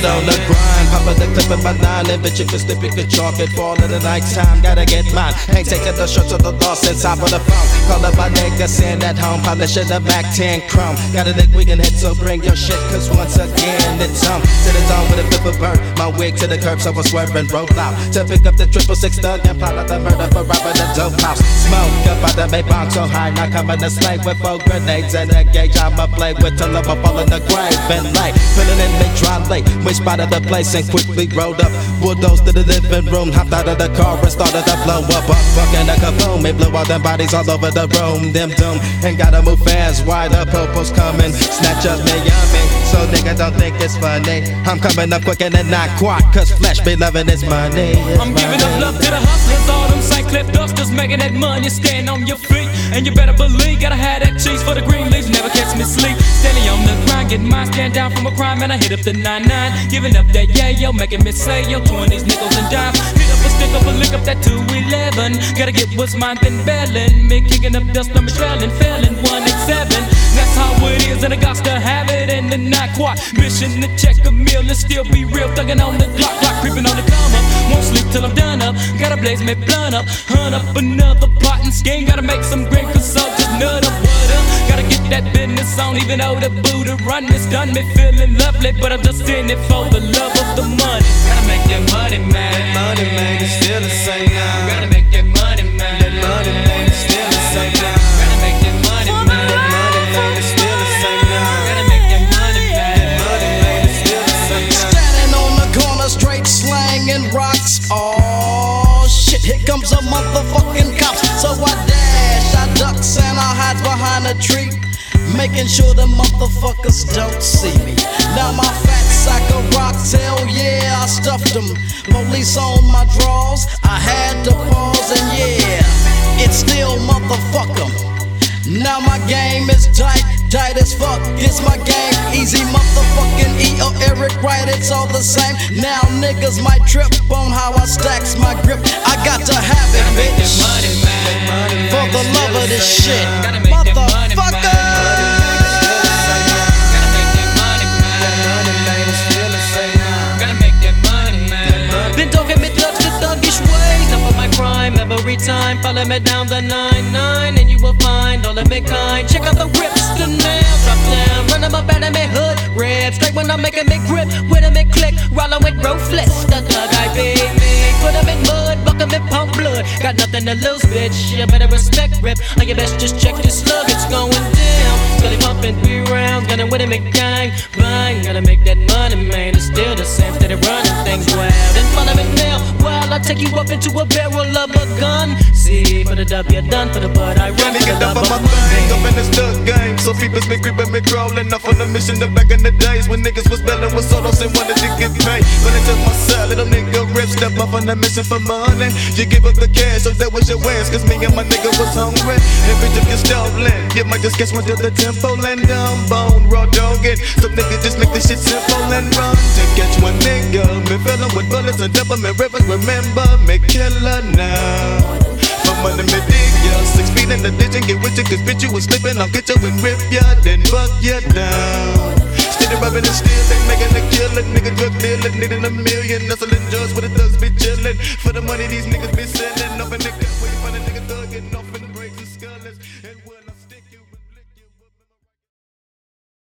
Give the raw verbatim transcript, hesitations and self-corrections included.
on the grind, poppin' the clip in my nine, and bitch, you can slip, you can chalk it. Fall in the night time, gotta get mine. Ain't taking the shirts of the lost inside of the phone. Call up my nigga, sitting at home, polishing the Mac ten Chrome. Got a lick we can hit, so bring your shit, cause once again it's on. To the dawn with a flip of bird, my wig to the curb, so I swerve and roll out. To pick up the triple six thug and plot out the murder for robbing the dope house. Smoke up out the Maybach so high, not coming to slay with four grenades and a gauge. I'ma play with till I'm fall in the grave and lay. Filling in mid dry late, we spotted the place and quickly rolled up. Bulldozed to the living room, hopped out of the car and started to blow up. Up fucking the kaboom, it blew all them bodies all over the room. Them doom, and gotta move fast, why the popo's coming. Snatch up me yummy, so nigga don't think it's funny. I'm coming up quick and then not quite, cause flesh be loving this money. It's I'm money. giving up love to the hustlers, all them Saint Cliff dusters, making that money, stand on your feet. And you better believe, gotta have that cheese for the green leaves, never catch me sleep. Steady on the grind, getting mine, stand down from a crime, and I hit up the nine nine. Giving up that yeah, yo, making me say, yo, twenties, nickels and dimes. Hit up a stick up a lick up that two eleven. Gotta get what's mine, then bailing. Me kicking up dust, I'm trailing, failing, one and seven. That's how it is, and I got to have it, and then not quite. Mission to check a meal and still be real, thugging on the clock, clock creeping on the come up. Won't sleep till I'm done up, gotta blaze me blunt up. Hunt up another pot and skin, gotta make some green cause so just nut up, what up. Gotta get that business on, even though the Buddha run it's done me feeling lovely, but I'm just in it for the love of the money. Gotta make that money, man. That money, man, it's still the same now. Gotta make that money, man. That money, man, it's still the same now. Gotta make that money, man. That money, man, it's still the same now. Gotta make that money, man. That money, man, it's still the same now. Standing on the corner, straight slanging rocks. Oh shit, here comes a motherfucking cops. So I dash, I ducks and I hide behind a tree, making sure the motherfuckers don't see me. Now my fat sack of rocks, hell yeah, I stuffed them. Police on my drawers, I had to pause and yeah, it's still motherfucker. Now my game is tight, tight as fuck. It's my game, easy motherfucking E or Eric Wright, it's all the same. Now niggas might trip on how I stacks my grip. I got to have it, bitch, for the love of this shit, motherfucker. Then don't get me thugs the thuggish ways. Up on my crime every time. Follow me down the nine nine and you will find all of me kind. Check out the rips, the nail drop down. Run them up out of me hood, rip. Straight when I'm making me grip, with them and click. Rollin' with ruthless, the thug I be me. Put them in mud, buck them in pump blood. Got nothing to lose, bitch. You better respect rip. Or you best just check your slug, it's going down. Steady pumping three rounds, gunning with him and gang. Bang, gotta make that money, man. It's still the same, steady running things wild. And follow me now, while I take you up into a barrel of a gun. See, for the W, done for the bud, I run for the Get up love on of my thing, money. up in this thug game. So people's been creeping, me crawling off on the mission. The back in the days when niggas was belling with solos and wanted to get paid. When they took my side, little nigga rip, step up on the mission for money. You give up the cash, so that was your wins. Cause me and my nigga was hungry. And bitch, if you're stolen, you might just catch one to the tempo and down bone, raw dogging. Some niggas just make this shit simple and run to catch one nigga. Me fillin' with bullets and double me rivers. Remember me killer now. For money me dig ya, six feet in the ditch and get with you. Cause bitch you was slipping, I'll get you and rip ya, then buck ya down. Steady rubbing and stealing, making a killing. Nigga drug dealer, needing a million. Hustling drugs where the thugs be chillin'. For the money these niggas be selling, up in the